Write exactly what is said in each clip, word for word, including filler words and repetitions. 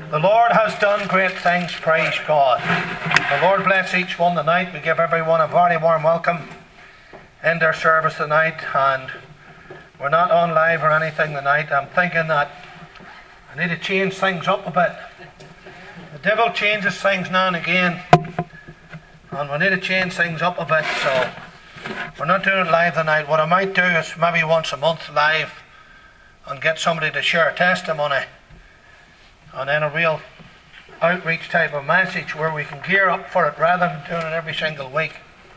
The Lord has done great things, praise God. The Lord bless each one tonight. We give everyone a very warm welcome in their service tonight, and we're not on live or anything tonight. I'm thinking that I need to change things up a bit. The devil changes things now and again, and we need to change things up a bit, so we're not doing it live tonight. What I might do is maybe once a month live and get somebody to share a testimony, and then a real outreach type of message where we can gear up for it rather than doing it every single week.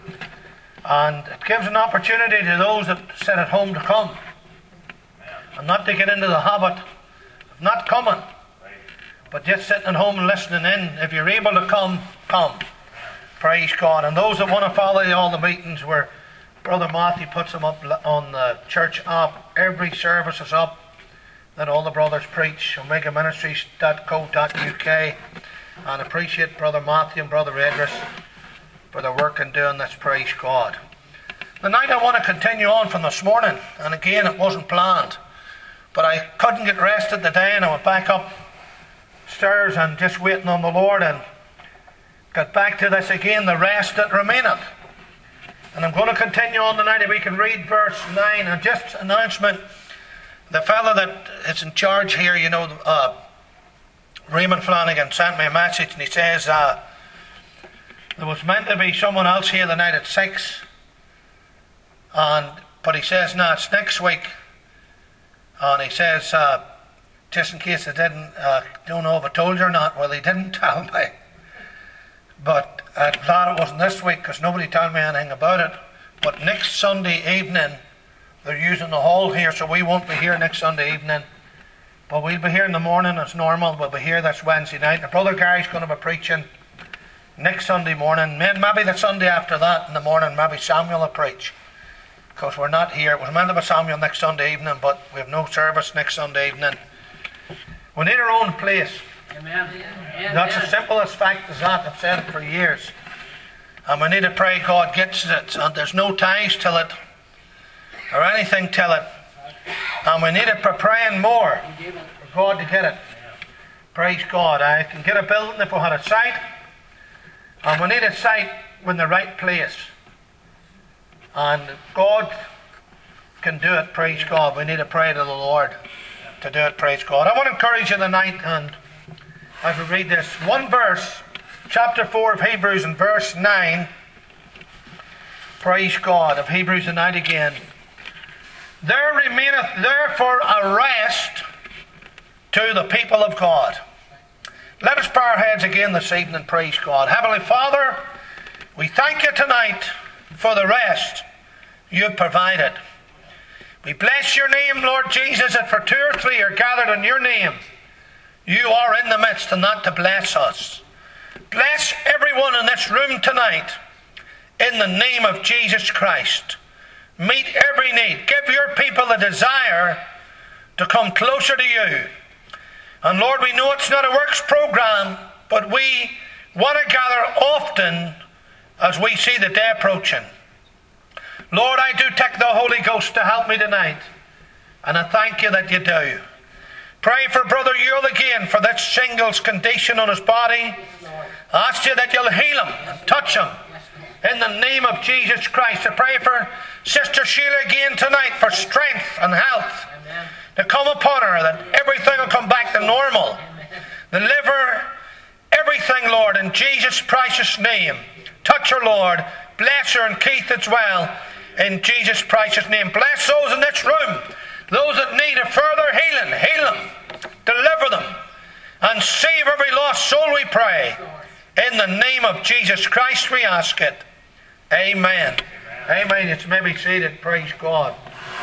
And it gives an opportunity to those that sit at home to come, and not to get into the habit of not coming, but just sitting at home and listening in. If you're able to come, come. Praise God. And those that want to follow all the meetings where Brother Matthew puts them up on the church app, every service is up that all the brothers preach, omega ministries dot co dot U K, and appreciate Brother Matthew and Brother Edris for their work in doing this, praise God. Tonight I want to continue on from this morning, and again it wasn't planned, but I couldn't get rested today, and I went back upstairs and just waiting on the Lord, and got back to this again, the rest that remaineth. And I'm going to continue on tonight. If we can read verse nine, and just announcement. The fellow that is in charge here, you know, uh, Raymond Flanagan, sent me a message, and he says uh, there was meant to be someone else here the night at six, and but he says no, it's next week. And he says uh, just in case I didn't, uh, don't know if I told you or not. Well, he didn't tell me, but I'm glad it wasn't this week because nobody told me anything about it. But next Sunday evening, they're using the hall here, so we won't be here next Sunday evening. But we'll be here in the morning as normal. We'll be here this Wednesday night. And Brother Gary's going to be preaching next Sunday morning. Maybe the Sunday after that in the morning, maybe Samuel will preach. Because we're not here. It was meant to be Samuel next Sunday evening, but we have no service next Sunday evening. We need our own place. Amen. That's as simple as fact as that. I've said it for years. And we need to pray God gets it. And there's no ties till it, or anything till it. And we need to be praying more for God to get it. Praise God. I can get a building if we had a site. And we need a site in the right place. And God can do it, praise God. We need to pray to the Lord to do it, praise God. I want to encourage you tonight, and as we read this, one verse, chapter four of Hebrews and verse nine. Praise God, of Hebrews tonight again. There remaineth therefore a rest to the people of God. Let us bow our heads again this evening, praise God. Heavenly Father, we thank you tonight for the rest you've provided. We bless your name, Lord Jesus, that for two or three are gathered in your name, you are in the midst, and not to bless us. Bless everyone in this room tonight in the name of Jesus Christ. Meet every need. Give your people a desire to come closer to you. And Lord, we know it's not a works program, but we want to gather often as we see the day approaching. Lord, I do take the Holy Ghost to help me tonight, and I thank you that you do. Pray for Brother Yule again for that shingles condition on his body. I ask you that you'll heal him and touch him in the name of Jesus Christ. I pray for Sister Sheila again tonight for strength and health Amen. To come upon her, that everything will come back to normal. The liver, everything, Lord, in Jesus' precious name. Touch her, Lord. Bless her and Keith as well, in Jesus' precious name. Bless those in this room, those that need a further healing. Heal them, deliver them, and save every lost soul, we pray. In the name of Jesus Christ we ask it. Amen. Amen. Amen. It's maybe seated. Praise God.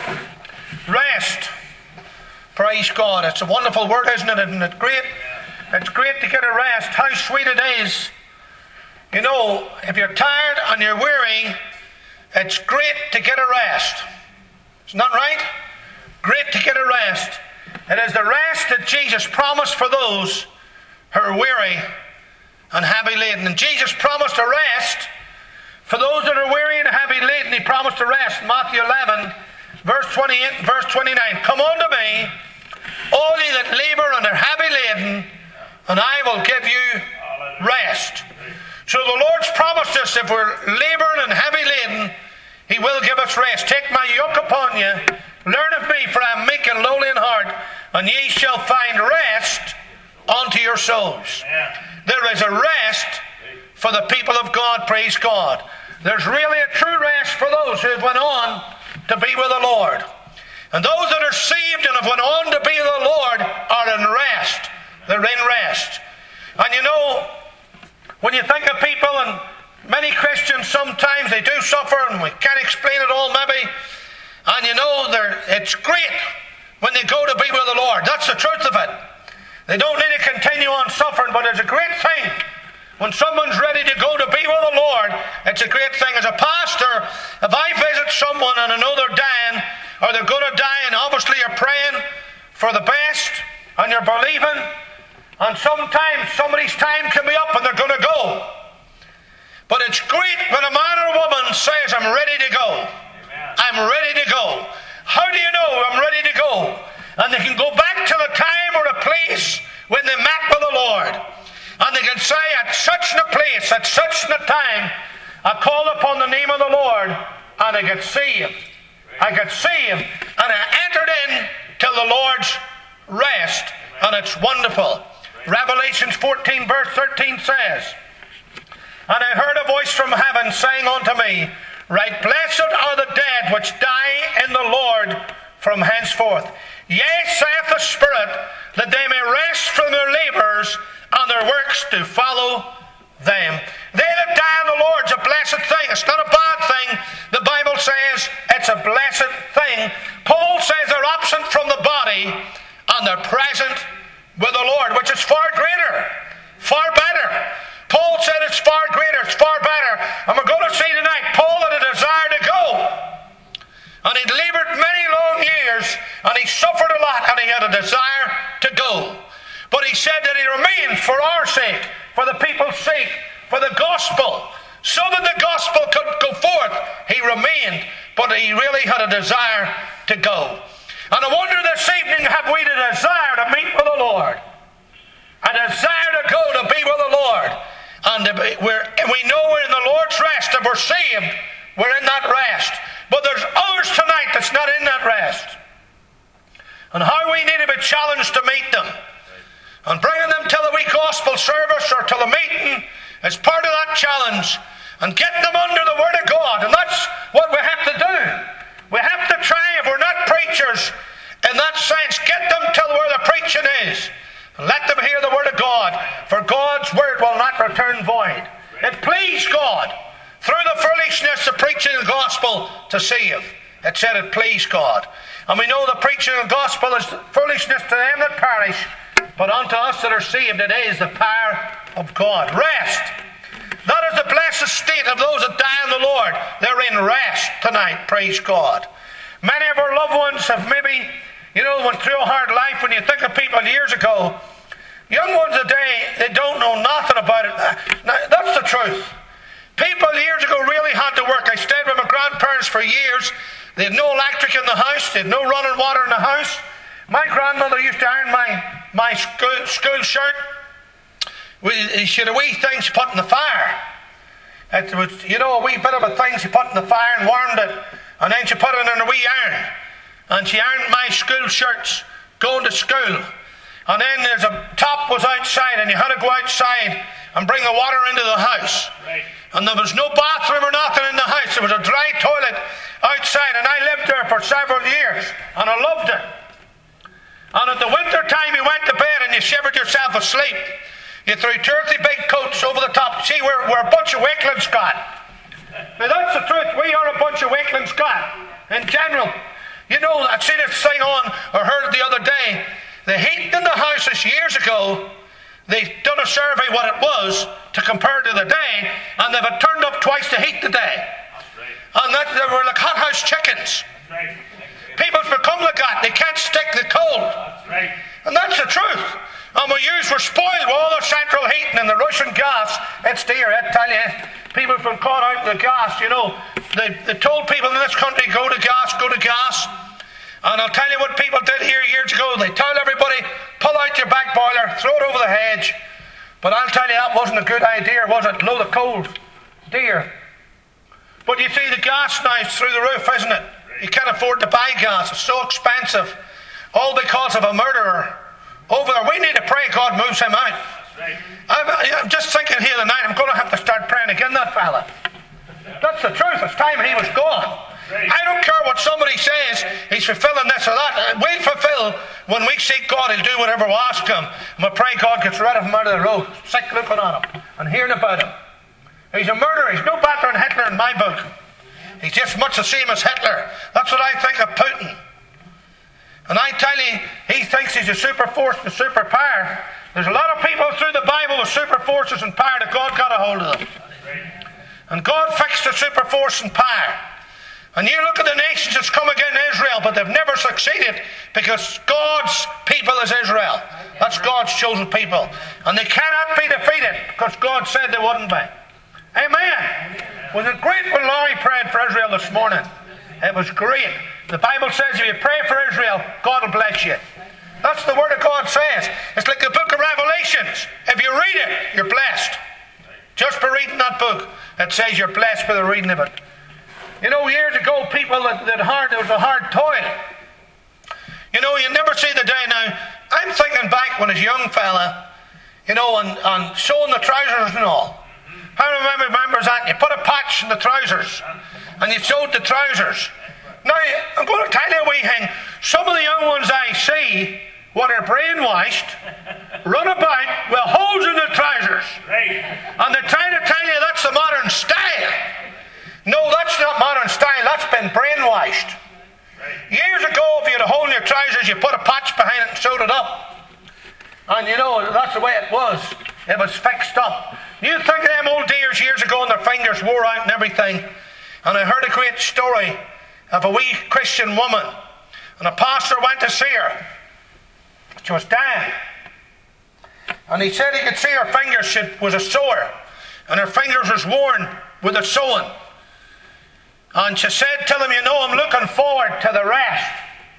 Rest. Praise God. It's a wonderful word, isn't it? Isn't it great? It's great to get a rest. How sweet it is. You know, if you're tired and you're weary, it's great to get a rest. Isn't that right? Great to get a rest. It is the rest that Jesus promised for those who are weary and heavy laden. And Jesus promised a rest for those that are weary and heavy laden. He promised a rest. Matthew eleven, verse twenty-eight and verse twenty-nine. Come unto me, all ye that labour and are heavy laden, and I will give you rest. So the Lord's promised us, if we're labouring and heavy laden, He will give us rest. Take my yoke upon you, learn of me, for I am meek and lowly in heart, and ye shall find rest unto your souls. There is a rest for the people of God, praise God. There's really a true rest for those who have went on to be with the Lord. And those that are saved and have went on to be with the Lord are in rest. They're in rest. And you know, when you think of people, and many Christians sometimes they do suffer, and we can't explain it all maybe, and you know, they're, it's great when they go to be with the Lord. That's the truth of it. They don't need to continue on suffering, but it's a great thing when someone's ready to go to be with the Lord. It's a great thing. As a pastor, if I visit someone and I know they're dying, or they're going to die, and obviously you're praying for the best, and you're believing, and sometimes somebody's time can be up and they're going to go. But it's great when a man or a woman says, I'm ready to go. Amen. I'm ready to go. How do you know I'm ready to go? And they can go back to the time or a place when they met with the Lord. And they can say, at such a place, at such a time, I called upon the name of the Lord, and I got saved. I got saved, and I entered in to the Lord's rest, and it's wonderful. Revelation fourteen verse thirteen says, and I heard a voice from heaven saying unto me, right blessed are the dead which die in the Lord from henceforth. Yea, saith the Spirit, that they may rest from their labours, and their works do follow them. They that die in the Lord's a blessed thing. It's not a bad thing. The Bible says it's a blessed thing. Paul says they're absent from the body, and they're present with the Lord, which is far greater, far better. Paul said it's far greater, it's far better. And we're going to see tonight, Paul had a desire to go. And he'd laboured many long years, and he suffered a lot, and he had a desire to go. But he said that he remained for our sake, for the people's sake, for the gospel. So that the gospel could go forth, he remained, but he really had a desire to go. And I wonder this evening, have we the desire to meet with the Lord? A desire to go to be with the Lord. And we're, we know we're in the Lord's rest. If we're saved, we're in that rest. But there's others tonight that's not in that rest. And how we need to be challenged to meet them. And bringing them to the wee gospel service or to the meeting is part of that challenge. And getting them under the Word of God. And that's what we have to do. We have to try, if we're not preachers in that sense, get them to where the preaching is. And let them hear the Word of God. For God's Word will not return void. It pleased God through the foolishness of preaching the gospel to save. It said it pleased God. And we know the preaching of the gospel is foolishness to them that perish, but unto us that are saved it is the power of God. Rest. That is the blessed state of those that die in the Lord. They're in rest tonight, praise God. Many of our loved ones have maybe, you know, went through a hard life. When you think of people years ago, young ones today, they don't know nothing about it. Now, that's the truth. People years ago really had to work. I stayed with my grandparents for years. They had no electric in the house. They had no running water in the house. My grandmother used to iron my, my school, school shirt. We, she had a wee thing she put in the fire. It was, you know, a wee bit of a thing she put in the fire and warmed it. And then she put it in a wee iron. And she ironed my school shirts going to school. And then there's a top was outside, and you had to go outside and bring the water into the house. Right. And there was no bathroom or nothing in the house. There was a dry toilet outside, and I lived there for several years, and I loved it. And at the winter time, you went to bed and you shivered yourself asleep. You threw two or three big coats over the top. See, we're, we're a bunch of wakelings, Scott. Now that's the truth. We are a bunch of wakelings, Scott. In general, you know, I'd seen this thing on, or heard it the other day. The heat in the houses years ago, they've done a survey what it was to compare to the day, and they've had turned up twice the heat today. Right. And that, they were like hothouse chickens. Right. People's become like that. They can't stick the cold. That's right. And that's the truth. And we use, we're spoiled with all the central heating and the Russian gas. It's dear, I tell you. People have been caught out the gas, you know. They, they told people in this country, go to gas, go to gas. And I'll tell you what people did here years ago. They told everybody, pull out your back boiler, throw it over the hedge. But I'll tell you, that wasn't a good idea, was it? Load of cold deer. But you see, the gas now is through the roof, isn't it? You can't afford to buy gas. It's so expensive. All because of a murderer over there. We need to pray God moves him out. I'm, I'm just thinking here tonight, I'm going to have to start praying again, that fella. That's the truth. It's time he was gone. I don't care what somebody says, he's fulfilling this or that. We'll fulfill when we seek God. He'll do whatever we ask him. And we pray God gets rid of him out of the road. Sick looking at him and hearing about him. He's a murderer. He's no better than Hitler in my book. He's just much the same as Hitler. That's what I think of Putin. And I tell you, he thinks he's a super force and a super power. There's a lot of people through the Bible with super forces and power that God got a hold of them. And God fixed the super force and power. And you look at the nations that's come against Israel, but they've never succeeded because God's people is Israel. That's God's chosen people. And they cannot be defeated because God said they wouldn't be. Amen. Was it great when Laurie prayed for Israel this morning? It was great. The Bible says if you pray for Israel, God will bless you. That's the word of God says. It's like the book of Revelations. If you read it, you're blessed. Just by reading that book, it says you're blessed by the reading of it. You know, years ago, people that, that hard, it was a hard toil. You know, you never see the day now. I'm thinking back when I was a young fella, you know, and, and sewing the trousers and all. I remember, remember that. You put a patch in the trousers, and you sewed the trousers. Now, I'm going to tell you a wee thing. Some of the young ones I see, when they're brainwashed, run about with holes in the trousers. Right. And they're trying to tell you that's the modern style. No, that's not modern style. That's been brainwashed. Right. Years ago, if you had a hole in your trousers, you put a patch behind it and sewed it up. And you know, that's the way it was. It was fixed up. You think of them old dears years ago and their fingers wore out and everything. And I heard a great story of a wee Christian woman. And a pastor went to see her. She was dying. And he said he could see her fingers. She was a sewer. And her fingers was worn with the sewing. And she said to him, you know, I'm looking forward to the rest.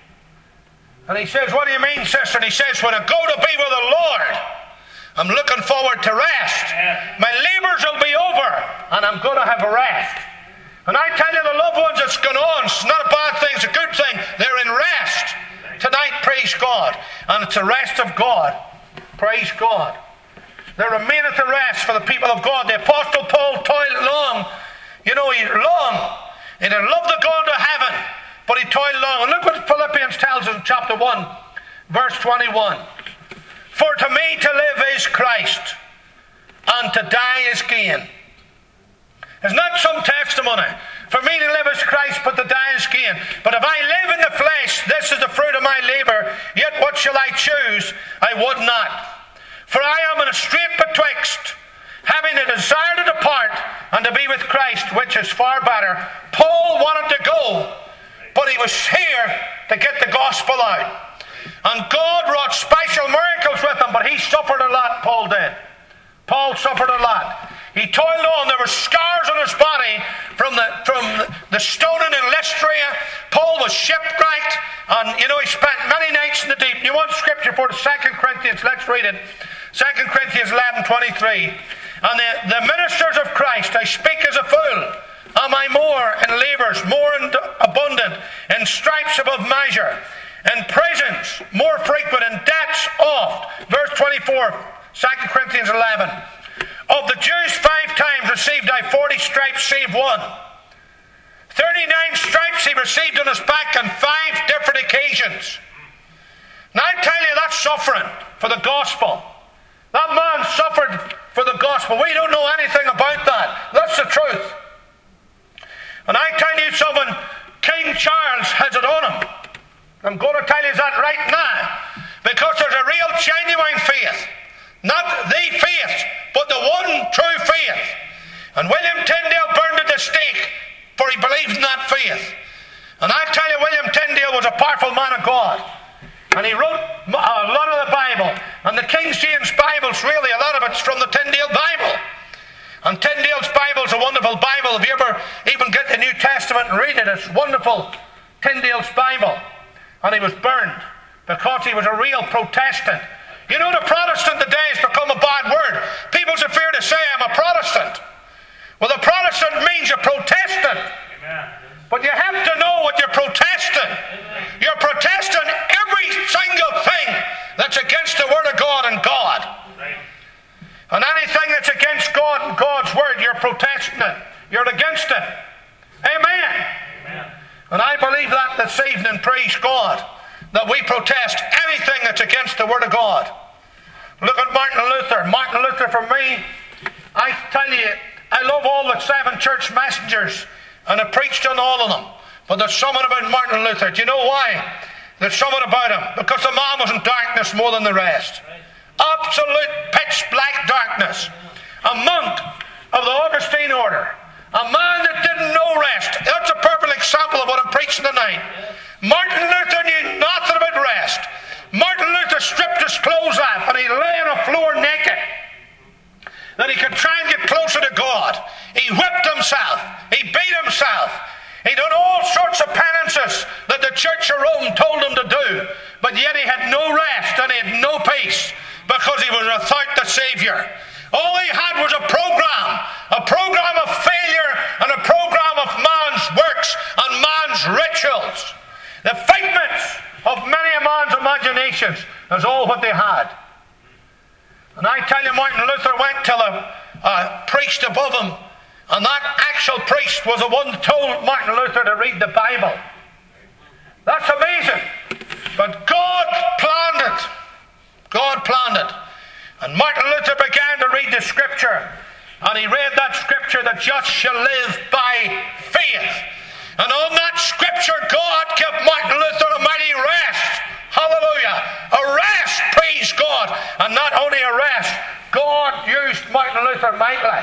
And he says, what do you mean, sister? And he says, when I go to be with the Lord, I'm looking forward to rest. My labours will be over, and I'm going to have a rest. And I tell you, the loved ones that's gone on, it's not a bad thing, it's a good thing. They're in rest. Tonight, praise God. And it's the rest of God. Praise God. There remaineth the rest for the people of God. The Apostle Paul toiled long. You know, he long. He had loved to go into heaven, but he toiled long. And look what Philippians tells us in chapter one, verse twenty-one. For to me to live is Christ, and to die is gain. It's not some testimony. For me to live is Christ, but to die is gain. But if I live in the flesh, this is the fruit of my labour. Yet what shall I choose? I would not. For I am in a strait betwixt, having a desire to depart and to be with Christ, which is far better. Paul wanted to go, but he was here to get the gospel out. And God wrought special miracles with him, but he suffered a lot, Paul did. Paul suffered a lot. He toiled on. There were scars on his body from the from the stoning in Lystra. Paul was shipwrecked, and you know he spent many nights in the deep. You want scripture for the Second Corinthians? Let's read it. Second Corinthians eleven twenty-three. And the, the ministers of Christ, I speak as a fool. Am I more in labours, more in abundant, in stripes above measure, in prisons more frequent, in debts oft? Verse twenty-four, Second Corinthians eleven. Of the Jews five times received I forty stripes save one. Thirty-nine stripes he received on his back on five different occasions. Now I tell you, that's suffering for the gospel. That man suffered for the gospel. We don't know anything about that. That's the truth. And I tell you something, King Charles has it on him. I'm going to tell you that right now. Because there's a real genuine faith. Not the faith, but the one true faith. And William Tyndale burned at the stake, for he believed in that faith. And I tell you, William Tyndale was a powerful man of God. And he wrote a lot of the Bible. And the King James Bible's really, a lot of it's from the Tyndale Bible. And Tyndale's Bible is a wonderful Bible. If you ever even get the New Testament and read it, it's wonderful. Tyndale's Bible. And he was burned because he was a real Protestant. You know, the Protestant today has become a bad word. People's afraid to say, I'm a Protestant. Well, a Protestant means a Protestant. Amen. But you have to know what you're protesting. You're protesting every single thing that's against the Word of God and God. And anything that's against God and God's Word, you're protesting it. You're against it. Amen. Amen. And I believe that this evening, praise God, that we protest anything that's against the Word of God. Look at Martin Luther. Martin Luther, for me, I tell you, I love all the seven church messengers, and I preached on all of them. But there's something about Martin Luther. Do you know why? There's something about him. Because the man was in darkness more than the rest. Absolute pitch black darkness. A monk of the Augustine order. A man that didn't know rest. That's a perfect example of what I'm preaching tonight. Martin Luther knew nothing about rest. Martin Luther stripped his clothes off and he lay on the floor naked, that he could try and get closer to God. He whipped himself. He beat himself. He done all sorts of penances that the Church of Rome told him to do. But yet he had no rest and he had no peace because he was without the Saviour. All he had was a program. A program of failure and a program of man's works and man's rituals. The figments of many a man's imaginations is all what they had. And I tell you, Martin Luther went to a, a priest above him, and that actual priest was the one that told Martin Luther to read the Bible. That's amazing. But God planned it. God planned it. And Martin Luther began to read the Scripture, and he read that Scripture, the just shall live by faith. And on that Scripture, God gave Martin Luther a mighty rest. Hallelujah. A rest, praise God. And not only a rest, God used Martin Luther mightily.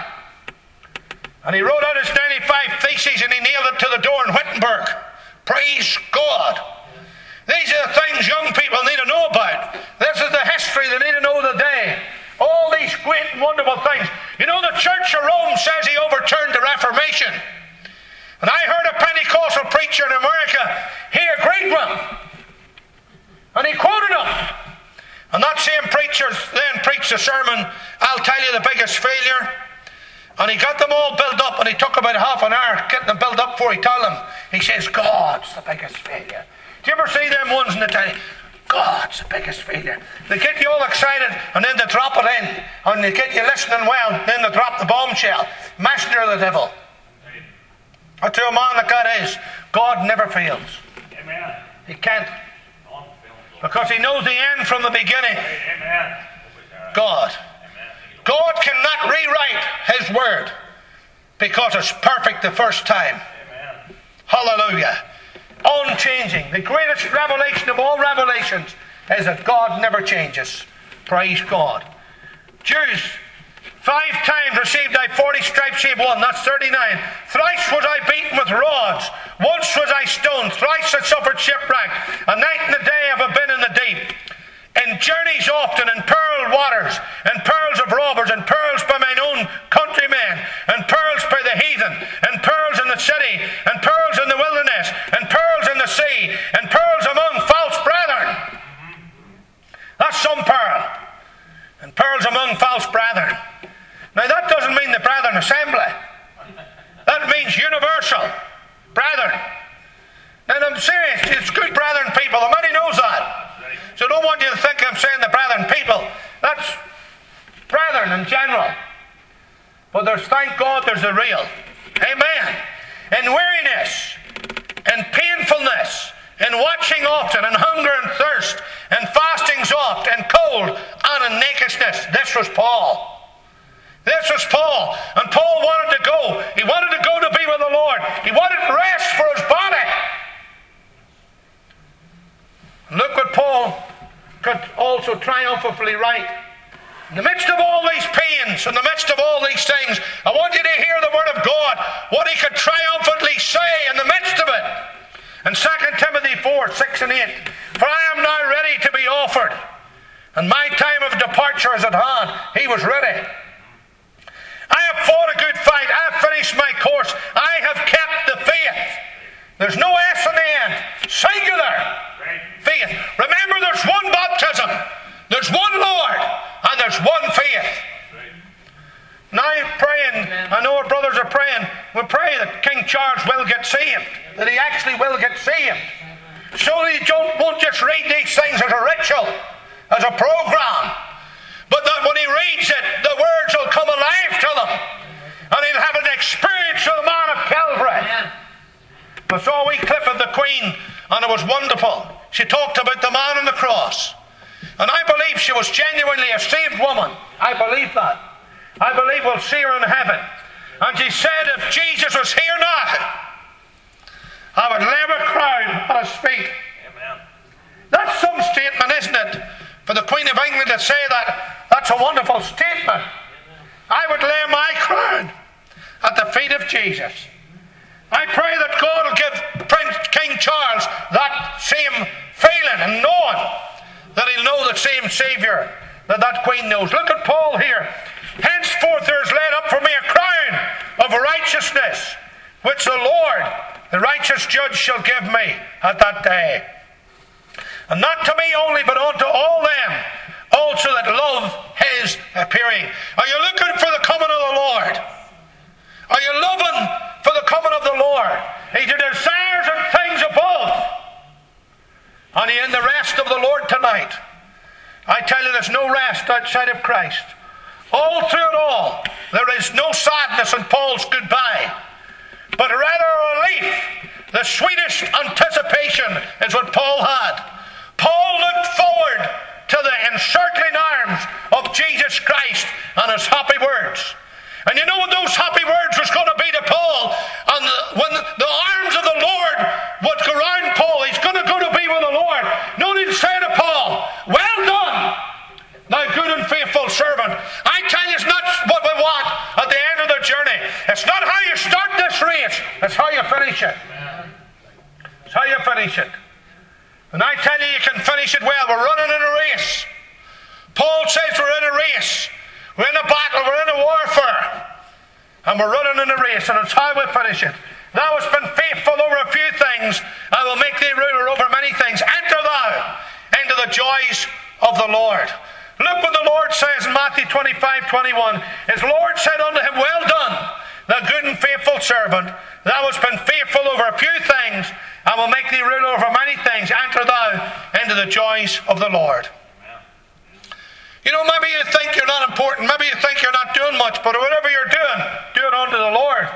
And he wrote out his ninety-five Theses and he nailed it to the door in Wittenberg. Praise God. These are the things young people need to know about. This is the history they need to know today. All these great and wonderful things. You know, the Church of Rome says he overturned the Reformation. And I heard a Pentecostal preacher in America, he agreed with him. And he quoted him. And that same preacher then preached a sermon, I'll tell you the biggest failure. And he got them all built up, and he took about half an hour getting them built up before he told them. He says, God's the biggest failure. Do you ever see them ones in the tell you, God's the biggest failure? They get you all excited, and then they drop it in. And they get you listening well, and then they drop the bombshell. Messenger of the devil. I tell a man like that is, God never fails. Amen. He can't. Because he knows the end from the beginning. Amen. God. God cannot rewrite his word because it's perfect the first time. Amen. Hallelujah. Unchanging. The greatest revelation of all revelations is that God never changes. Praise God. Jews, five times received I forty stripes, ye one. That's thirty-nine. Thrice was I beaten with rods. Once was I stoned. Thrice I suffered shipwreck. A night and a day have I been in the deep. In journeys often, in pearl waters, and pearls of robbers, and pearls by mine own countrymen, and pearls by the heathen, and pearls in the city, and pearls in the wilderness, and pearls in the sea, and pearls among false brethren. That's some pearl. And pearls among false brethren. Now that doesn't mean the brethren assembly. That means universal. Brethren. Now I'm serious, it's good brethren people. The money knows that. So I don't want you to think I'm saying the brethren people. That's brethren in general. But there's, thank God, there's a real. Amen. In weariness, in painfulness, in watching often, in hunger and thirst, in fastings oft, in cold, and in nakedness. This was Paul. This was Paul. And Paul wanted to go. He wanted to go to be with the Lord. He wanted rest for his body. Look what Paul could also triumphantly write. In the midst of all these pains, in the midst of all these things, I want you to hear the word of God, what he could triumphantly say in the midst of it. In Second Timothy four, six and eight, for I am now ready to be offered, and my time of departure is at hand. He was ready. I have fought a good fight. I have finished my course. I have kept the faith. There's no S in the end. Singular. Faith. Remember, there's one baptism. There's one Lord. we pray that King Charles will get saved, that he actually will get saved. So that he don't, won't just read these things as a ritual, as a program, but that when he reads it, the words will come alive to them, and he'll have an experience of the man of Calvary. I saw a wee clip of the Queen, and it was wonderful. She talked about the man on the cross, and I believe she was genuinely a saved woman. I believe that. I believe we'll see her in heaven. And she said, if Jesus was here now, I would lay my crown at his feet. Amen. That's some statement, isn't it? For the Queen of England to say that, that's a wonderful statement. I would lay my crown at the feet of Jesus. I pray that God will give Prince King Charles that same feeling and knowing that he'll know the same Saviour that that Queen knows. Look at Paul here. Henceforth there is laid up for me a crown of righteousness, which the Lord, the righteous judge, shall give me at that day. And not to me only, but unto all them also that love his appearing. Are you looking for the coming of the Lord? Are you loving for the coming of the Lord? He desires and things above. And he in the rest of the Lord tonight. I tell you, there's no rest outside of Christ. All through it all, there is no sadness in Paul's goodbye, but rather a relief. The sweetest anticipation is what Paul had. Paul looked forward to the encircling arms of Jesus Christ and his happy words. And you know what those happy words was going to be to Paul? And when the arms of the Lord would go around Paul, he's going to go to be with the Lord. Notice he said to Paul, well done, thou good and faithful servant. I tell you, it's not what we want at the end of the journey. It's not how you start this race, it's how you finish it. It's how you finish it. And I tell you, you can finish it well. We're running in a race. Paul says we're in a race. We're in a battle, we're in a warfare. And we're running in a race, and it's how we finish it. Thou hast been faithful over a few things, I will make thee ruler over many things. Enter thou into the joys of the Lord. Look what the Lord says in Matthew twenty-five twenty-one. His Lord said unto him, well done, thou good and faithful servant. Thou hast been faithful over a few things, I will make thee ruler over many things. Enter thou into the joys of the Lord. You know, maybe you think you're not important. Maybe you think you're not doing much. But whatever you're doing, do it unto the Lord.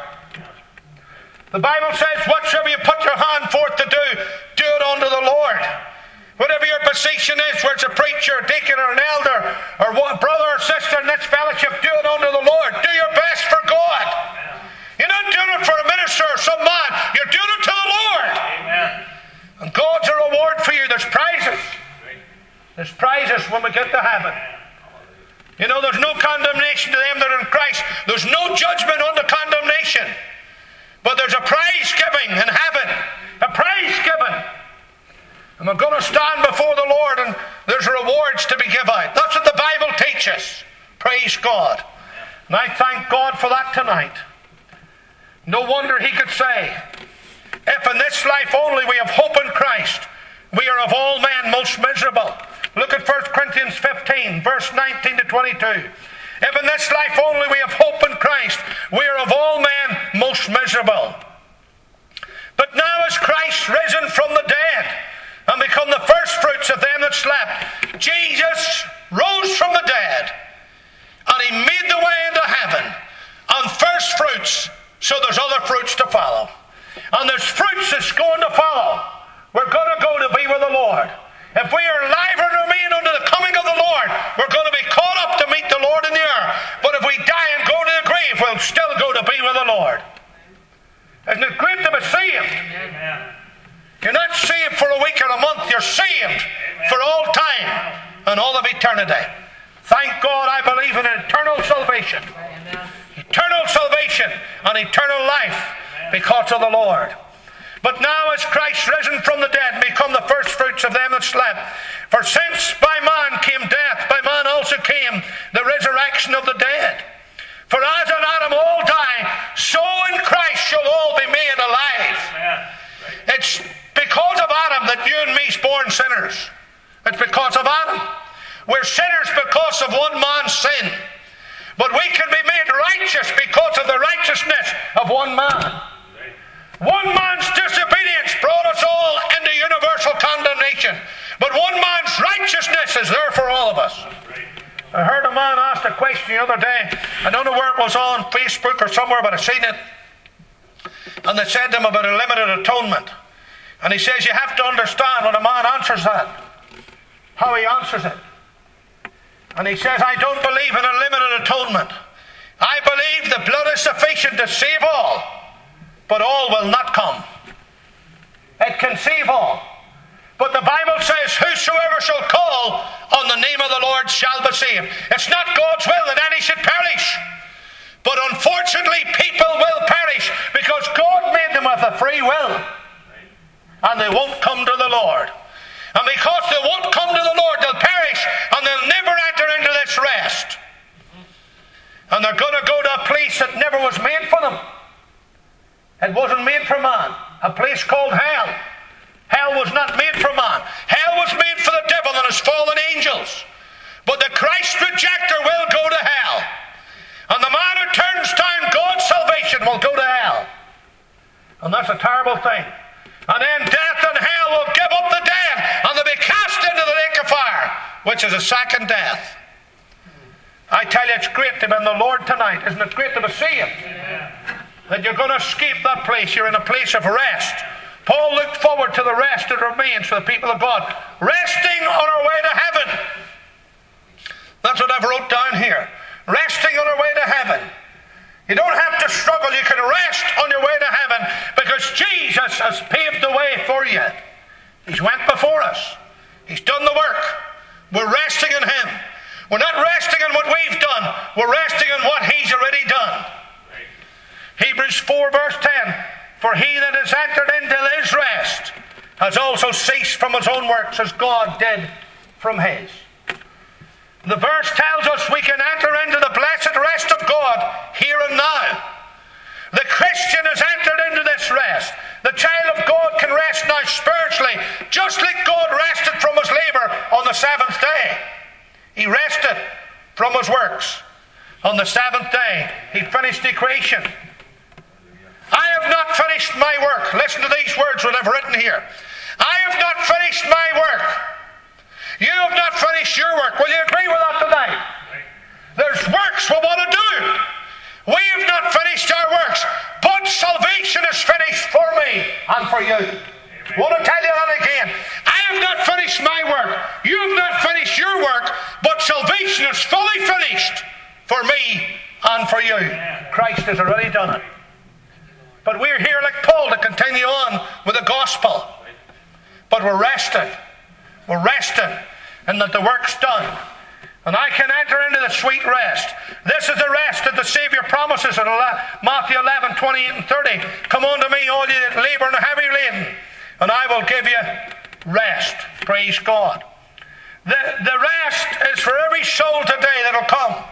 The Bible says, whatsoever you put your hand forth to do, do it unto the Lord. Whatever your position is, whether it's a preacher, a deacon, or an elder, or one brother or sister in this fellowship, do it unto the Lord. Do your best for God. You're not doing it for a minister or some man. You're doing it to the Lord. Amen. And God's a reward for you. There's prizes. There's prizes when we get to heaven. You know, there's no condemnation to them that are in Christ. There's no judgment unto condemnation. But there's a prize giving in heaven. A prize given. And we're going to stand before the Lord, and there's rewards to be given out. That's what the Bible teaches. Praise God. And I thank God for that tonight. No wonder he could say, if in this life only we have hope in Christ, we are of all men most miserable. Look at First Corinthians fifteen, verse nineteen to twenty-two. If in this life only we have hope in Christ, we are of all men most miserable. But now is Christ risen from the dead, and become the first fruits of them that slept. Jesus rose from the dead, and he made the way into heaven, and first fruits, so there's other fruits to follow. And there's fruits that's going to follow. We're going to go to be with the Lord. If we are alive and remain unto the coming of the Lord, we're going to be caught up to meet the Lord in the air. But if we die and go to the grave, we'll still go to be with the Lord. Isn't it great to be saved? Amen. You're not saved for a week or a month. You're saved Amen. For all time and all of eternity. Thank God I believe in eternal salvation. Amen. Eternal salvation and eternal life Amen. Because of the Lord. But now is Christ risen from the dead and become the first fruits of them that slept. For since by man came death, by man also came the resurrection of the dead. For as in Adam all die, so in Christ shall all be made alive. Right. It's because of Adam that you and me's born sinners. It's because of Adam. We're sinners because of one man's sin. But we can be made righteous because of the righteousness of one man. One man's disobedience brought us all into universal condemnation. But one man's righteousness is there for all of us. I heard a man ask a question the other day. I don't know where it was on Facebook or somewhere, but I seen it. And they said to him about a limited atonement. And he says, you have to understand when a man answers that, how he answers it. And he says, I don't believe in a limited atonement. I believe the blood is sufficient to save all, but all will not come. It can save all. But the Bible says, whosoever shall call on the name of the Lord shall be saved. It's not God's will that any should perish. But unfortunately, people will perish because God made them with a free will. And they won't come to the Lord. And because they won't come to the Lord, they'll perish and they'll never enter into this rest. And they're going to go to a place that never was made for them. It wasn't made for man. A place called hell. Hell was not made for man. Hell was made for the devil and his fallen angels. But the Christ rejecter will go to hell. And the man who turns down God's salvation will go to hell. And that's a terrible thing. And then death and hell will give up the dead, and they'll be cast into the lake of fire, which is a second death. I tell you, it's great to be in the Lord tonight. Isn't it great to be saved? Yeah. That you're going to escape that place. You're in a place of rest. Paul looked forward to the rest that remains for the people of God. Resting on our way to heaven. That's what I've wrote down here. Resting on our way to heaven. You don't have to struggle. You can rest on your way to heaven because Jesus has paved the way for you. He's went before us. He's done the work. We're resting in Him. We're not resting in what we've done. We're resting in what He's already done. Hebrews four verse ten. For he that has entered into his rest has also ceased from his own works as God did from his. The verse tells us we can enter into the blessed rest of God here and now. The Christian has entered into this rest. The child of God can rest now spiritually, just like God rested from his labour on the seventh day. He rested from his works. On the seventh day, he finished the creation. I have not finished my work. Listen to these words that I've written here. I have not finished my work. You have not finished your work. Will you agree with that tonight? There's works we want to do. We have not finished our works, but salvation is finished for me and for you. I want to tell you that again. I have not finished my work. You have not finished your work, but salvation is fully finished for me and for you. Christ has already done it. But we're here like Paul to continue on with the gospel. But we're rested. We're rested in that the work's done. And I can enter into the sweet rest. This is the rest that the Saviour promises in Matthew eleven, twenty-eight and thirty. Come unto me, all ye that labour and are heavy laden, and I will give you rest. Praise God. The, the rest is for every soul today that'll come.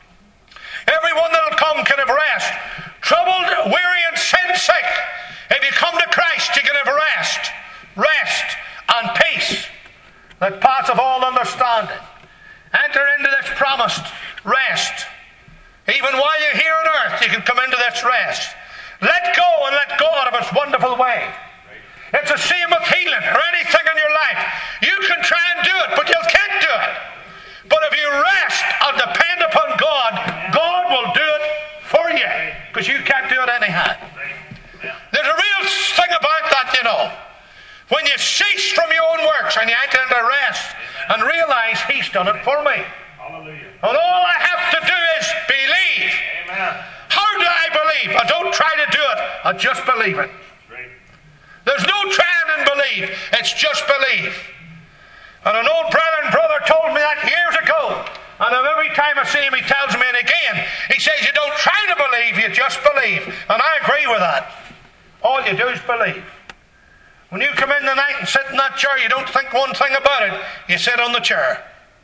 Everyone that'll come can have rest. Troubled, weary, and sin-sick. If you come to Christ, you can have rest. Rest and peace that passeth all understanding. Enter into this promised rest. Even while you're here on earth, you can come into this rest. Let go and let God of His wonderful way. It's the same with healing or anything in your life. You can try and do it, but you can't do it. But if you rest and depend upon God, God will do it for you, because you can't do it anyhow. There's a real thing about that, you know. When you cease from your own works and you enter into rest and realize He's done it for me. Hallelujah. And all I have to do is believe. Amen. How do I believe? I don't try to do it. I just believe it. Right. There's no trying and believe. It's just believe. And an old brother and brother told me that years ago. And every time I see him, he tells me it again. He says, you don't try to believe, you just believe. And I agree with that. All you do is believe. When you come in tonight and sit in that chair, you don't think one thing about it. You sit on the chair.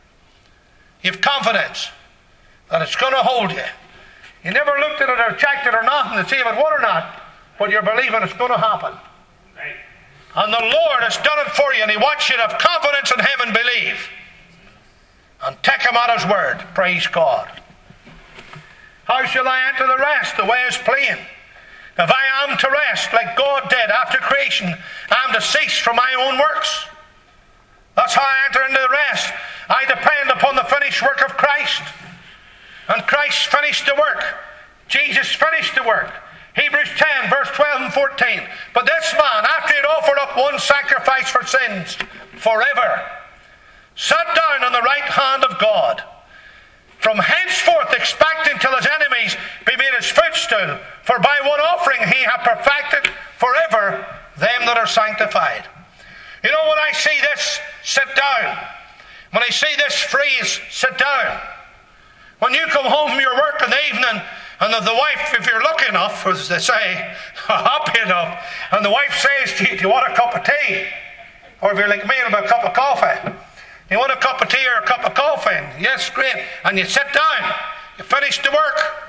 You have confidence that it's going to hold you. You never looked at it or checked it or nothing to see if it would or not, but you're believing it's going to happen. Right. And the Lord has done it for you, and He wants you to have confidence in Him and believe. And take Him at His word. Praise God. How shall I enter the rest? The way is plain. If I am to rest, like God did after creation, I am to cease from my own works. That's how I enter into the rest. I depend upon the finished work of Christ. And Christ finished the work. Jesus finished the work. Hebrews ten, verse twelve and fourteen. But this man, after he had offered up one sacrifice for sins forever, sat down on the right hand of God, from henceforth expecting till his enemies be made his footstool. For by one offering he hath perfected forever them that are sanctified. You know, when I see this, sit down. When I see this phrase, sit down. When you come home from your work in the evening, and the wife, if you're lucky enough, as they say, happy enough, and the wife says to you, do you want a cup of tea? Or if you're like me, about a cup of coffee. You want a cup of tea or a cup of coffee? Yes, great. And you sit down. You finish the work.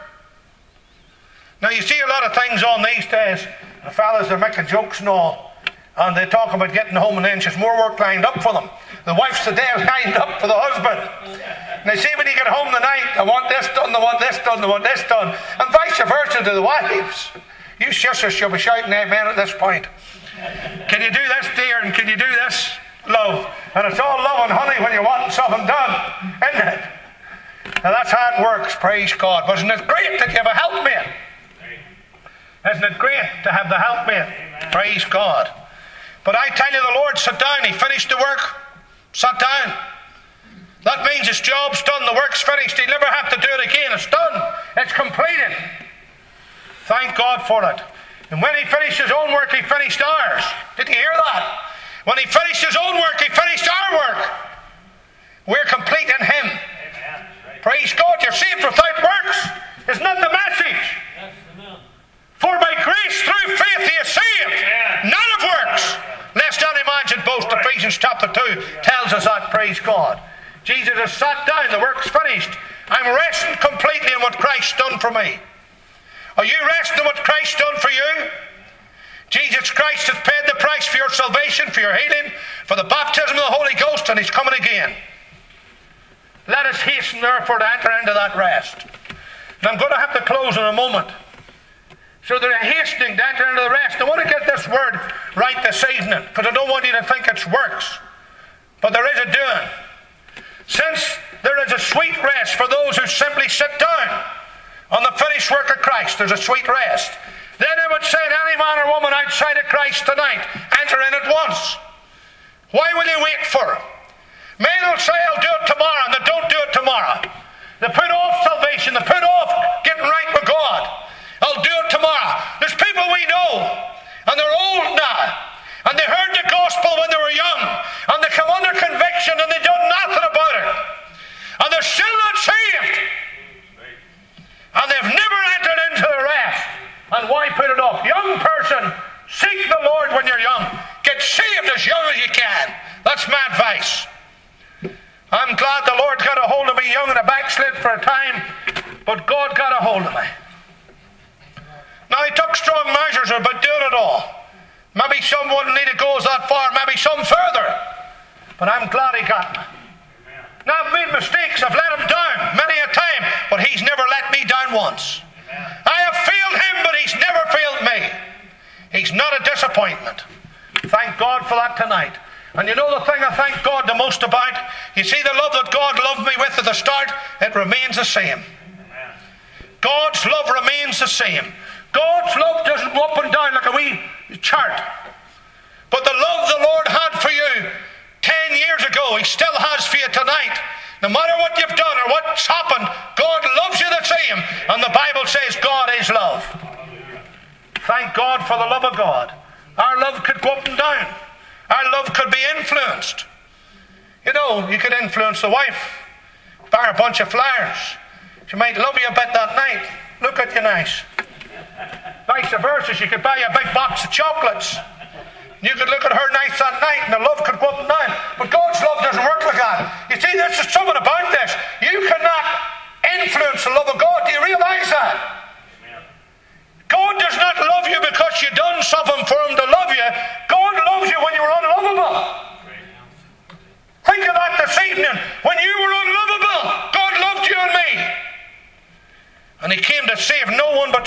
Now you see a lot of things on these days. The fellas are making jokes and all. And they talk about getting home and then there's more work lined up for them. The wife's today lined up for the husband. And they see when you get home tonight, I want this done, I want this done, I want this done. And vice versa to the wives. You sisters shall be shouting amen at this point. Can you do this, dear? And can you do this, love? And it's all love and honey when you want something done, isn't it? Now that's how it works, praise God. Wasn't it great that you have a helpmate? Isn't it great to have the helpmate? Praise God. But I tell you, the Lord sat down. He finished the work. Sat down. That means his job's done. The work's finished. He'll never have to do it again. It's done. It's completed. Thank God for it. And when he finished his own work, he finished ours. Did you hear that? When he finished his own work, he finished our work. We're complete in him. Amen. Praise God. You're saved without works. Isn't that the message? Yes, amen. For by grace through faith he is saved. Amen. None of works. Lest any man should boast. Ephesians chapter two tells us that. Praise God. Jesus has sat down. The work's finished. I'm resting completely in what Christ's done for me. Are you resting in what Christ's done for you? Jesus Christ has paid the price for your salvation, for your healing, for the baptism of the Holy Ghost, and he's coming again. Let us hasten therefore to enter into that rest. And I'm going to have to close in a moment. So they're hastening to enter into the rest. I want to get this word right this evening, because I don't want you to think it's works. But there is a doing. Since there is a sweet rest for those who simply sit down on the finished work of Christ, there's a sweet rest. Then I would say to any man or woman outside of Christ tonight, enter in at once. Why will you wait for it? Men will say, I'll do it tomorrow, and they don't do it tomorrow. They put off salvation. They put off getting right with God. I'll do it tomorrow. There's people we know, and they're old now, and they heard the gospel when they were young, and they come under conviction, and they done nothing about it. And they're still not saved. And they've never entered into the rest. And why put it off? Young person, seek the Lord when you're young. Get saved as young as you can. That's my advice. I'm glad the Lord got a hold of me young and a backslid for a time, but God got a hold of me. Now, he took strong measures about doing it all. Maybe some wouldn't need to go as that far, maybe some further. But I'm glad he got me. Now, I've made mistakes. I've let him down many a time, but he's never let me down once. I have failed him, but he's never failed me. He's not a disappointment. Thank God for that tonight. And you know the thing I thank God the most about? You see the love that God loved me with at the start? It remains the same. God's love remains the same. God's love doesn't go up and down like a wee chart. But the love the Lord had for you ten years ago, he still has for you tonight. No matter what you've done or what's happened, God loves you the same. And the Bible says God is love. Thank God for the love of God. Our love could go up and down. Our love could be influenced. You know, you could influence the wife. Buy her a bunch of flowers. She might love you a bit that night. Look at you nice. Vice versa, she could buy you a big box of chocolates. You could look at her nice that night and the love could go up and down. But God's love doesn't work like that. You see, there's something about this. You cannot influence the love of God. Do you realize that? God does not love you because you done something for him to love you. God loves you when you were unlovable. Think of that this evening. When you were unlovable, God loved you and me. And he came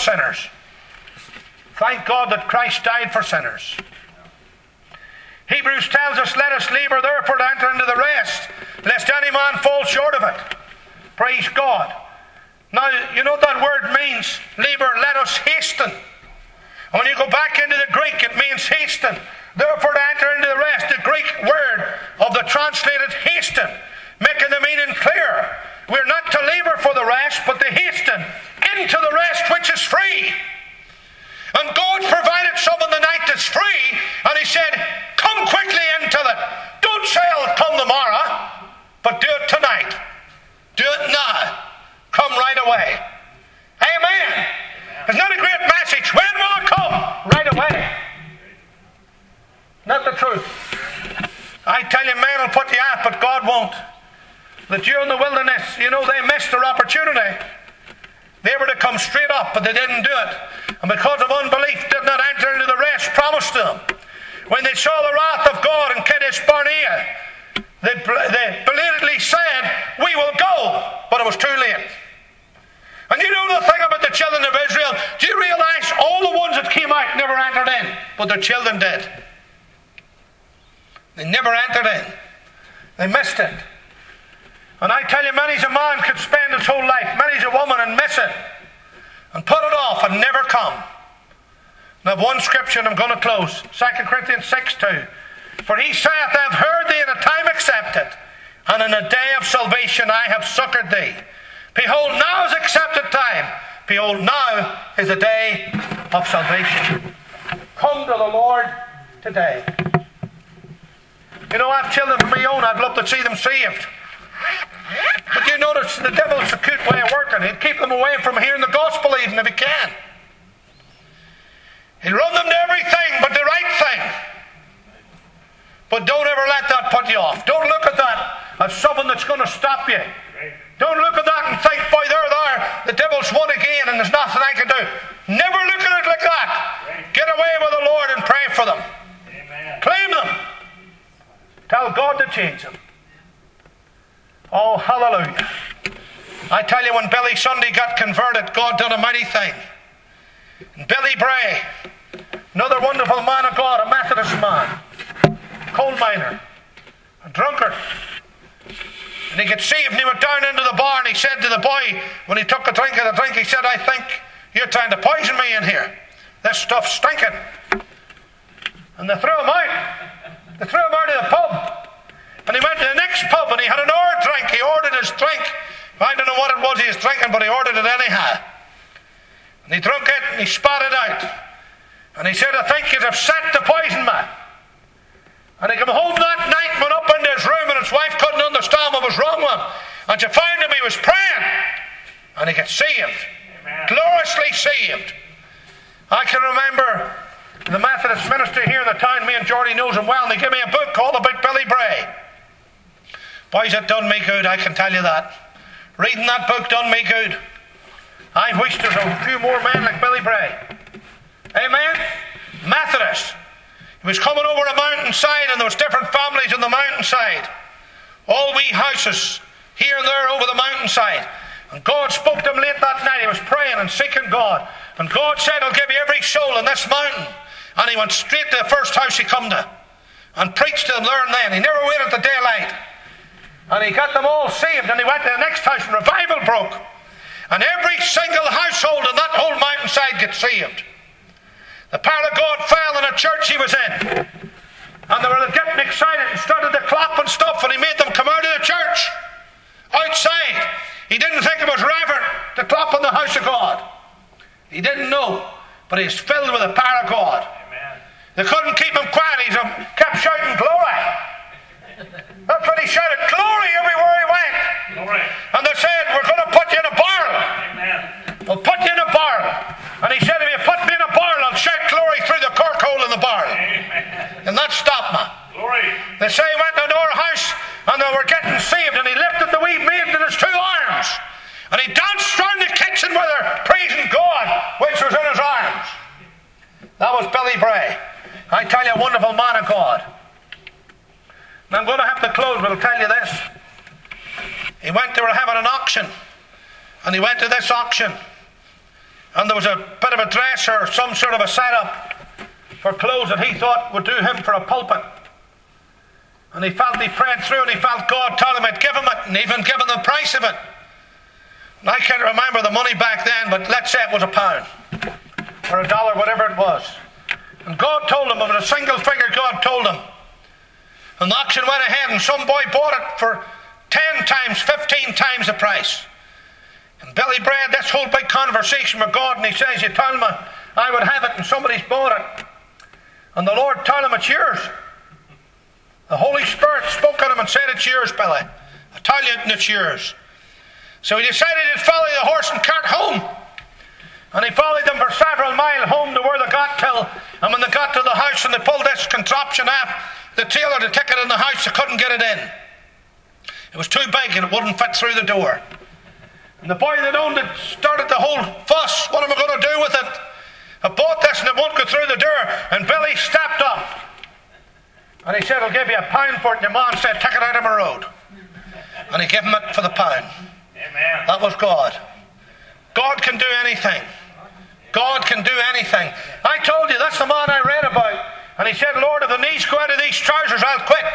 sinners. Thank God that Christ died for sinners. Hebrews tells us, let us labour therefore to enter into the rest, lest any man fall short of it. Praise God. Now, you know what that word means? Labour, let us hasten. And when you go back into the Greek, it means hasten. Therefore to enter into the rest, the Greek word of the translated hasten, making the meaning clear. We're not to labour for the rest, but to hasten into the rest which is free. And God provided some in the night that's free, and He said, come quickly into it. Don't say I'll come tomorrow, but do it tonight. Do it now. Come right away. Amen. Amen. It's not a great message. When will I come? Right away. Not the truth. I tell you, man will put you out, but God won't. The Jew in the wilderness, you know, they missed their opportunity. They were to come straight up, but they didn't do it. And because of unbelief, did not enter into the rest promised them. When they saw the wrath of God in Kadesh Barnea, they, they belatedly said, we will go. But it was too late. And you know the thing about the children of Israel? Do you realize all the ones that came out never entered in? But their children did. They never entered in. They missed it. And I tell you, many's a man could spend his whole life, many's a woman, and miss it. And put it off and never come. And I have one scripture and I'm going to close. Second Corinthians six two. For he saith, I have heard thee in a time accepted, and in a day of salvation I have succoured thee. Behold, now is accepted time. Behold, now is the day of salvation. Come to the Lord today. You know, I have children of my own. I'd love to see them saved. But you notice the devil's a cute way of working. He'll keep them away from hearing the gospel even if he can. He'll run them to everything but the right thing. But don't ever let that put you off. Don't look at that as something that's going to stop you. Don't look at that and think, boy, there, there, the devil's won again and there's nothing I can do. Never look at it like that. Get away with the Lord and pray for them. Amen. Claim them. Tell God to change them. Oh, hallelujah. I tell you, when Billy Sunday got converted, God done a mighty thing. And Billy Bray, another wonderful man of God, a Methodist man, coal miner, a drunkard. And he got saved and he went down into the bar and he said to the boy, when he took a drink of the drink, he said, I think you're trying to poison me in here. This stuff's stinking. And they threw him out. They threw him out of the pub. And he went to the next pub and he had an hour drink. He ordered his drink. I don't know what it was he was drinking, but he ordered it anyhow. And he drank it and he spat it out. And he said, I think you'd have set to poison me. And he came home that night and went up into his room and his wife couldn't understand what was wrong with him. And she found him, he was praying. And he got saved. Amen. Gloriously saved. I can remember the Methodist minister here in the town, me and Geordie knows him well, and they gave me a book called about Billy Bray. Boys, it done me good, I can tell you that. Reading that book done me good. I wish there's a few more men like Billy Bray. Amen? Methodist. He was coming over a mountainside and there was different families on the mountainside. All wee houses here and there over the mountainside. And God spoke to him late that night. He was praying and seeking God. And God said, I'll give you every soul in this mountain. And he went straight to the first house he come to and preached to them there and then. He never waited till daylight. And he got them all saved. And he went to the next house and revival broke. And every single household in that whole mountainside got saved. The power of God fell in a church he was in. And they were getting excited and started to clap and stuff. And he made them come out of the church. Outside. He didn't think it was reverent to clap in the house of God. He didn't know. But he was filled with the power of God. Amen. They couldn't keep him quiet. He kept shouting glory. That's what he shouted. Glory everywhere he went. Glory. And they said, we're going to put you in a barrel. Amen. We'll put you in a barrel. And he said, if you put me in a barrel, I'll shout glory through the cork hole in the barrel. Amen. And that stopped me. Glory. They say he went to our house and they were getting saved and he lifted the wee maid in his two arms. And he danced round the kitchen with her, praising God, which was in his arms. That was Billy Bray. I tell you, a wonderful man of God. And I'm going to have to close, but I'll tell you this. He went, they were having an auction. And he went to this auction. And there was a bit of a dresser or some sort of a setup for clothes that he thought would do him for a pulpit. And he felt he prayed through and he felt God told him he'd give him it and even give him the price of it. And I can't remember the money back then, but let's say it was a pound or a dollar, whatever it was. And God told him, it was a single figure God told him. And the auction went ahead and some boy bought it for ten times, fifteen times the price. And Billy Bray had this whole big conversation with God, and he says, you told me I would have it and somebody's bought it. And the Lord told him it's yours. The Holy Spirit spoke on him and said, it's yours, Billy. I tell you it's yours. So he decided to follow the horse and cart home. And he followed them for several miles home to where they got till. And when they got to the house and they pulled this contraption off the tailor to take it in the house, they couldn't get it in. It was too big and it wouldn't fit through the door. And the boy that owned it started the whole fuss. What am I going to do with it? I bought this and it won't go through the door. And Billy stepped up. And he said, I'll give you a pound for it. And your man said, take it out of my road. And he gave him it for the pound. Amen. That was God. God can do anything. God can do anything. I told you, that's the man I read about. And he said, Lord, if the knees go out of these trousers, I'll quit.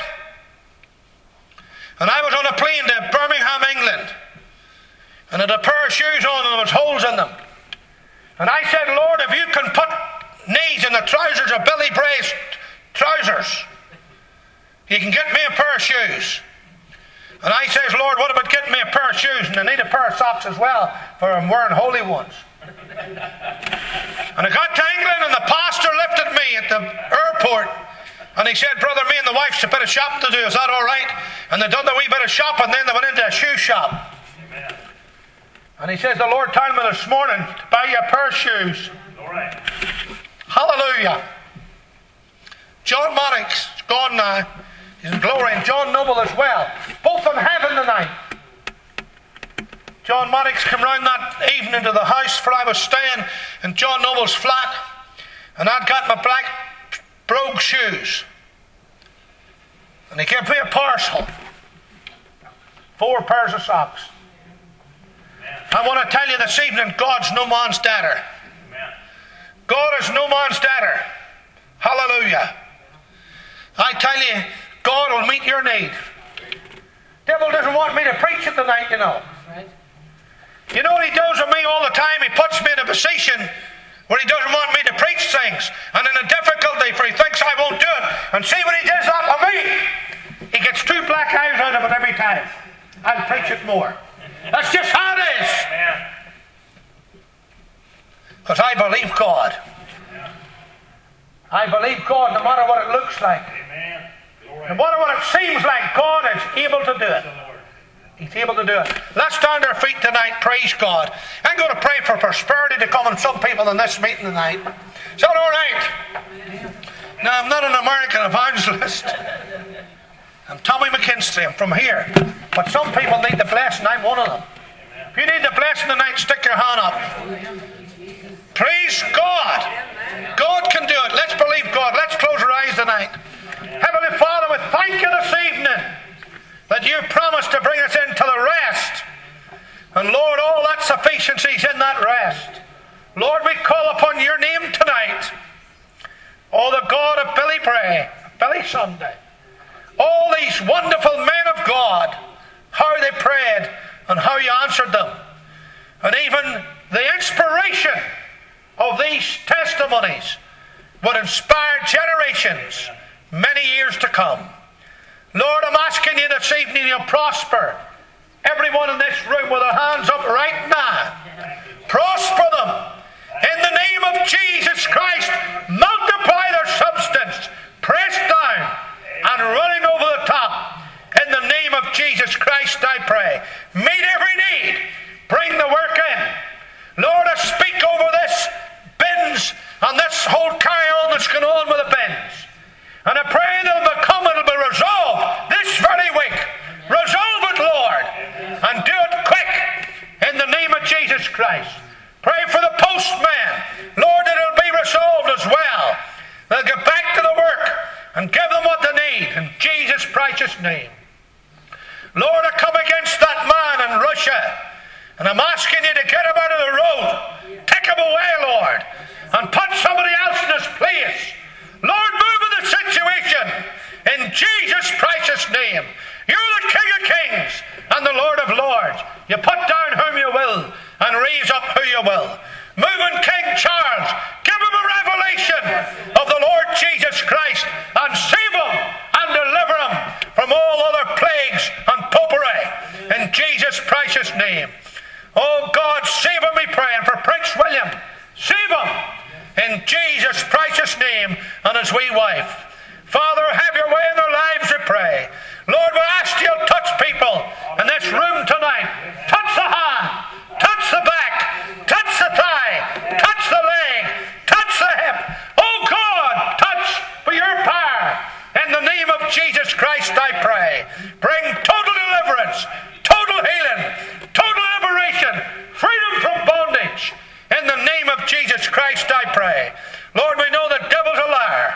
And I was on a plane to Birmingham, England. And had a pair of shoes on and there was holes in them. And I said, Lord, if you can put knees in the trousers of Billy Bray's trousers, you can get me a pair of shoes. And I says, Lord, what about getting me a pair of shoes? And I need a pair of socks as well, for I'm wearing holy ones. And I got to England and the pastor lifted me at the airport. And he said, brother, me and the wife's a bit of shopping to do. Is that all right? And they done a wee bit of shopping, then they went into a shoe shop. Amen. And he says, the Lord told me this morning to buy you a pair of shoes. All right. Hallelujah. John Monix is gone now. He's in glory. And John Noble as well. Both in heaven tonight. John Monix came round that evening to the house where I was staying in John Noble's flat. And I'd got my black brogue shoes. And he gave me a parcel. Four pairs of socks. I want to tell you this evening, God's no man's debtor. God is no man's debtor. Hallelujah. I tell you, God will meet your need. Devil doesn't want me to preach it tonight, you know. You know what he does with me all the time? He puts me in a position where he doesn't want me to preach things. And in a difficulty, for he thinks I won't do it. And see when he does that to me, he gets two black eyes out of it every time. I'll preach it more. That's just how it is. Because I believe God. I believe God no matter what it looks like. No matter what it seems like, God is able to do it. He's able to do it. Let's stand our feet tonight. Praise God. I'm going to pray for prosperity to come on some people in this meeting tonight. Is that all right? Now, I'm not an American evangelist. I'm Tommy McKinstry. I'm from here. But some people need the blessing. I'm one of them. If you need the blessing tonight, stick your hand up. Praise God. God can do it. Let's believe God. Let's close our eyes tonight. Heavenly Father, we thank you this evening that you promised to bring us into the rest. And Lord, all that sufficiency is in that rest. Lord, we call upon your name tonight. Oh, the God of Billy Bray, Billy Sunday. All these wonderful men of God, how they prayed and how you answered them. And even the inspiration of these testimonies would inspire generations many years to come. Lord, I'm asking you this evening you'll prosper everyone in this room with their hands up right now. Prosper them. In the name of Jesus Christ, multiply their substance, pressed down and running over the top. In the name of Jesus Christ, I pray. Meet every need. Bring the work in. Lord, I speak over this bins and this whole carry-on that's going on with the bins. And I pray they'll become, it'll be resolved this very week. Resolve it, Lord, and do it quick in the name of Jesus Christ. Pray for the postman. Lord, that it'll be resolved as well. They'll get back to the work and give them what they need in Jesus' precious name. Lord, I come against that man in Russia, and I'm asking you to get him out of the road. Take him away Charles. You put down whom you will and raise up who you will. Moving King Charles, give him a revelation of the Lord Jesus Christ and save him and deliver him from all other plagues and popery in Jesus' precious name. Oh God, save him, we pray. And for Prince William, save him in Jesus' precious name and his wee wife. Father, have your way in their lives, we pray. Lord, we ask you to touch people in this room tonight. Touch the hand, touch the back, touch the thigh, touch the leg, touch the hip. Oh God, touch for your power. In the name of Jesus Christ, I pray. Bring total deliverance, total healing, total liberation, freedom from bondage. In the name of Jesus Christ, I pray. Lord, we know the devil's a liar.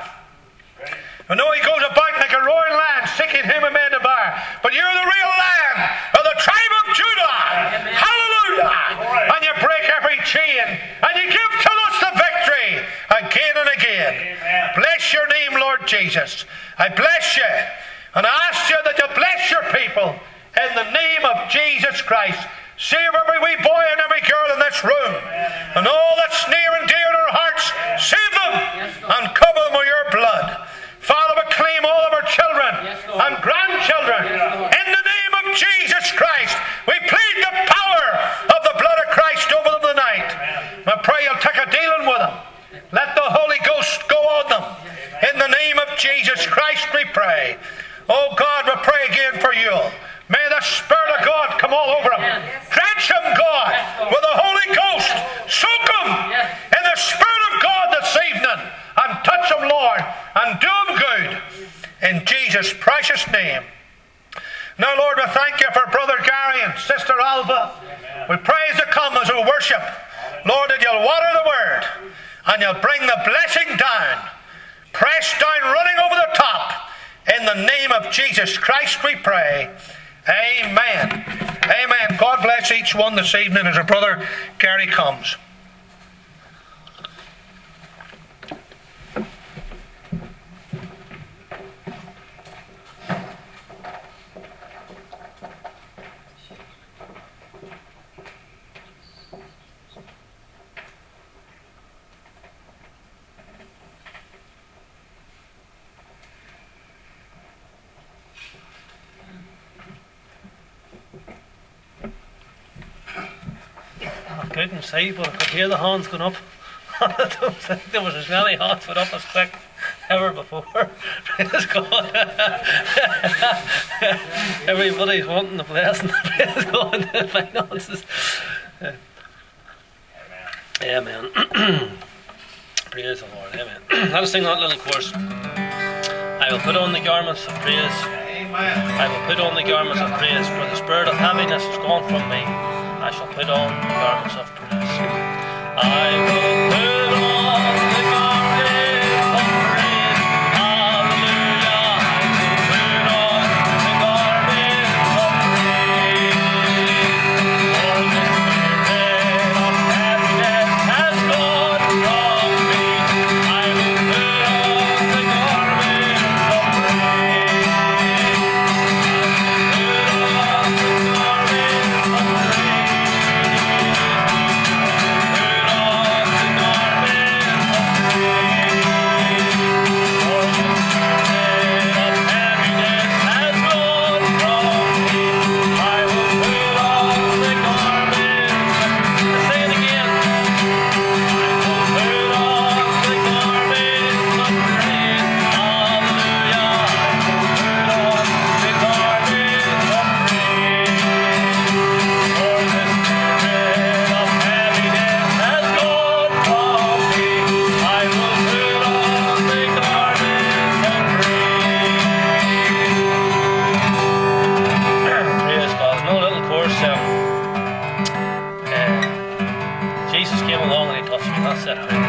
I know he goes about like a roaring lion, seeking him who may devour. But you're the real Lion of the tribe of Judah. Amen. Hallelujah. And you break every chain. And you give to us the victory again and again. Amen. Bless your name, Lord Jesus. I bless you. And I ask you that you bless your people in the name of Jesus Christ. Save every wee boy and every girl in this room. Amen. And all that's near and dear in our hearts, save them and cover them with your blood. Father, we claim all of our children yes, and grandchildren yes, in the name of Jesus Christ. We plead the power of the blood of Christ over them tonight. I pray you'll take a dealing with them. Let the Holy Ghost go on them. In the name of Jesus Christ we pray. Oh God, we pray again for you. May the Spirit of God come all over them. Drench them, God, with the Holy Ghost. Soak them in the Spirit of God this evening. And touch them, Lord, and do them good. In Jesus' precious name. Now, Lord, we thank you for Brother Gary and Sister Alva. We praise to come as we worship. Lord, that you'll water the word and you'll bring the blessing down. Pressed down, running over the top. In the name of Jesus Christ we pray. Amen. Amen. God bless each one this evening as our Brother Gary comes. I couldn't see, but I could hear the hands going up. I don't think there was as many hands put up as quick ever before. Praise God. Everybody's wanting the blessing. Praise God. The finances. Amen. Praise the Lord. Amen. Let us sing that little chorus. I will put on the garments of praise. Amen. I will put on the garments of praise, for the spirit of heaviness is gone from me. I shall put on the garments of praise. I will put on the garments of praise. Hallelujah. I will put on the garments of praise. For the spirit of heaviness has gone from me. I will put on the garments of praise. I will put on the garments of praise. Jesus came along and he touched me. That's it.